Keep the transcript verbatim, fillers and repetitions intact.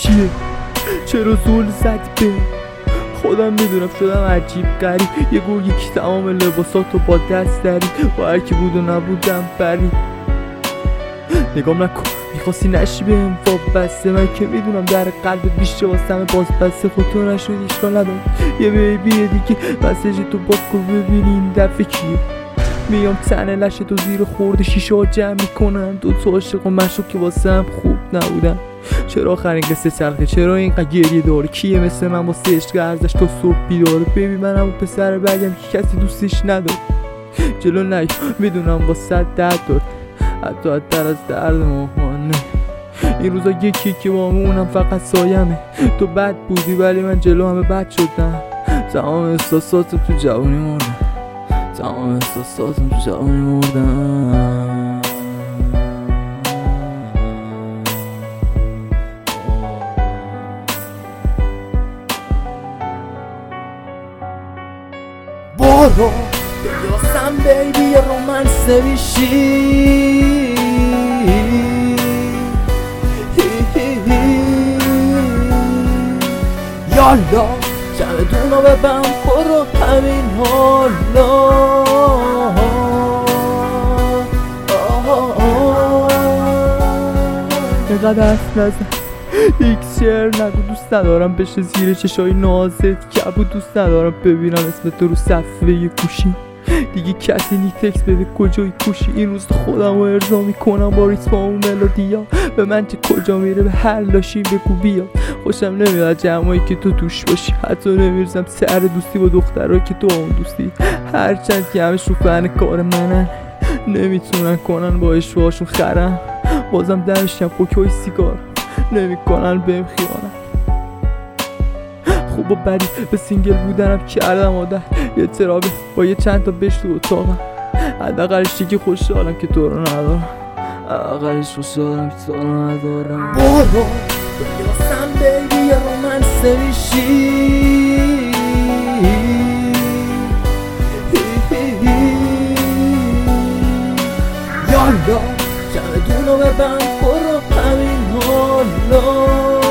چیه؟ چرا زول زدی به خودم میدونم شدم عجیب غریب، یه گور یکی تمام لباساتو با دست داری، با هرکی بود و نبودم بری. نگام نکن میخواستی نشی بهم وابسته، من که میدونم در قلبت بیشتر واسمه باز بسته. خودتو نشدی اشکال نداره یه بیبی دیگه مسیج تو باز کن ببینی این دفعه کیه. میام تنه لشه تو زیر خورده شیشه ها جمع میکنم، دو تا عاشق و مشروب که واسم خوب نبودن. چرا آخرین قصه چرخه؟ چرا اینقدر گریه داره؟ کیه مثل من واسه عشق ارزش تا صبح بیداره؟ ببین منم اون پسر بدم که کسی دوستش نداره. جلو نیا میدونم واسه درد داره، حتی حدتر از درد ماهانه. این روزا یکی که با اونم فقط سایمه. تو بد بودی ولی من جلو همه بد شدم. تمام احساساتم تو جوانی مردم، تمام احساساتم تو جوانی مردم. بارو بگیرستم بیبی یه رومنس میشی، یالا چمدونو ببن برو همین حالا. اینقدر حرف نزن ایکس شعر نگو، دوست ندارم بشه زیر چشای نازت کبود، دوست ندارم ببینم اسم تو رو صفحه یه گوشی. دیگه کسی نی تکس بده کجایی کوشی. این روز خودم رو ارضا میکنم با ریتم و ملودیا، به من چه کجا میره به هر لاشی بگو بیا. خوشم نمیاد جمعایی که تو توش باشی، حتی نمیرزم سر دوستی با دخترایی که تو اون دوستی. هرچند که همش رو فن کار منن، نمیتونن کنن با اشوهاشون خرن. بازم دمشم کوکوی سیگار نمیکنن بهم خیانت. خوب و بدی به سینگل بودنم کردم عادت، یه ترابه با یه چند تا بش تو اتاقم. حداقلش دیگه خوشحالم که تو رو ندارم، حداقلش خوشحالم که تو رو ندارم. برو بگیرستم بیبی یه رومنس میشی، یالا چمدونو ببن برو همین حالا.